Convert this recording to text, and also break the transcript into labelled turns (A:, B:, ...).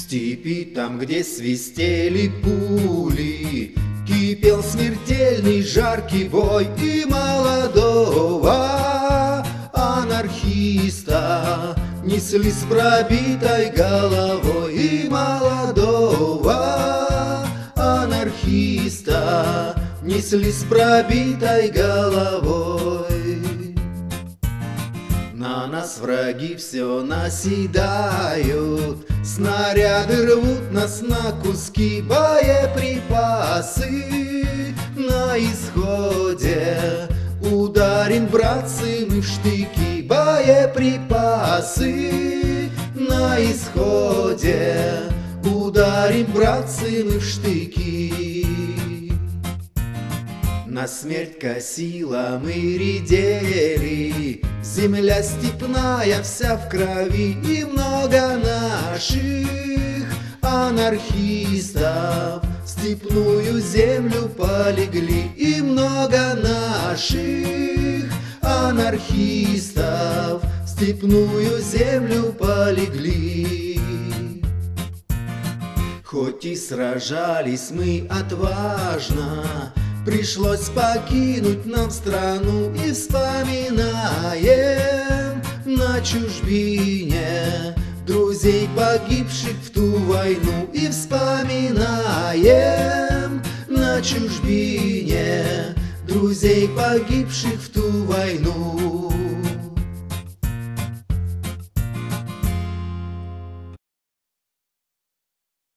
A: степи, там, где свистели пули, кипел смертельный жаркий бой, и молодого анархиста несли с пробитой головой, и молодого анархиста несли с пробитой головой. На нас враги все наседают, снаряды рвут нас на куски, боеприпасы на исходе. Ударим, братцы, мы в штыки, боеприпасы на исходе. Ударим, братцы, мы в штыки. На смерть косила мы редели, земля степная вся в крови, и много наших анархистов в степную землю полегли, и много наших анархистов в степную землю полегли. Хоть и сражались мы отважно, пришлось покинуть нам страну, и вспоминаем на чужбине друзей, погибших в ту войну, и вспоминаем на чужбине друзей, погибших в ту войну.